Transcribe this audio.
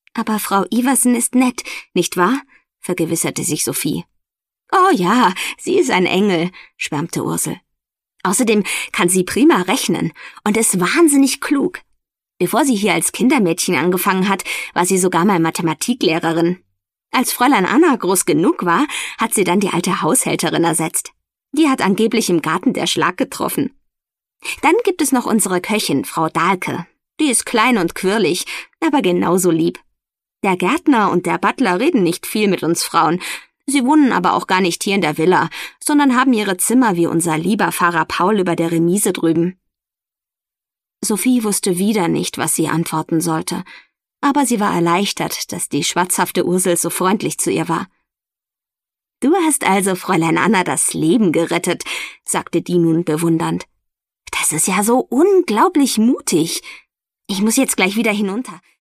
»Aber Frau Iversen ist nett, nicht wahr?« vergewisserte sich Sophie. »Oh ja, sie ist ein Engel«, schwärmte Ursel. »Außerdem kann sie prima rechnen und ist wahnsinnig klug. Bevor sie hier als Kindermädchen angefangen hat, war sie sogar mal Mathematiklehrerin. Als Fräulein Anna groß genug war, hat sie dann die alte Haushälterin ersetzt. Die hat angeblich im Garten der Schlag getroffen. Dann gibt es noch unsere Köchin, Frau Dahlke. Die ist klein und quirlig, aber genauso lieb. Der Gärtner und der Butler reden nicht viel mit uns Frauen. Sie wohnen aber auch gar nicht hier in der Villa, sondern haben ihre Zimmer wie unser lieber Pfarrer Paul über der Remise drüben.« Sophie wusste wieder nicht, was sie antworten sollte, aber sie war erleichtert, dass die schwatzhafte Ursel so freundlich zu ihr war. »Du hast also Fräulein Anna das Leben gerettet«, sagte die nun bewundernd. »Das ist ja so unglaublich mutig. Ich muss jetzt gleich wieder hinunter.